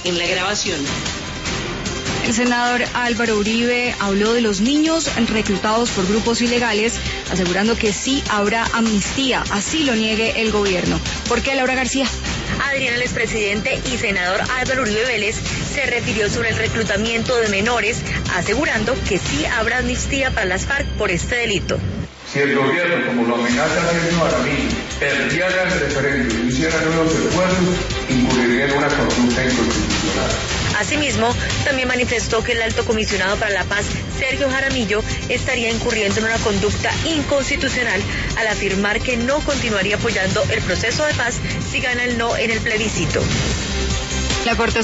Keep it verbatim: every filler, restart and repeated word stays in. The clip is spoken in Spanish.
en la grabación. El senador Álvaro Uribe habló de los niños reclutados por grupos ilegales, asegurando que sí habrá amnistía, así lo niegue el gobierno. ¿Por qué, Laura García? Adrián, el expresidente y senador Álvaro Uribe Vélez se refirió sobre el reclutamiento de menores, asegurando que sí habrá amnistía para las FARC por este delito. Si el gobierno, como lo amenaza Sergio Jaramillo, perdiera el referéndum y hiciera nuevos esfuerzos, incurriría en una conducta inconstitucional. Asimismo, también manifestó que el alto comisionado para la paz, Sergio Jaramillo, estaría incurriendo en una conducta inconstitucional al afirmar que no continuaría apoyando el proceso de paz si gana el no en el plebiscito. La Corte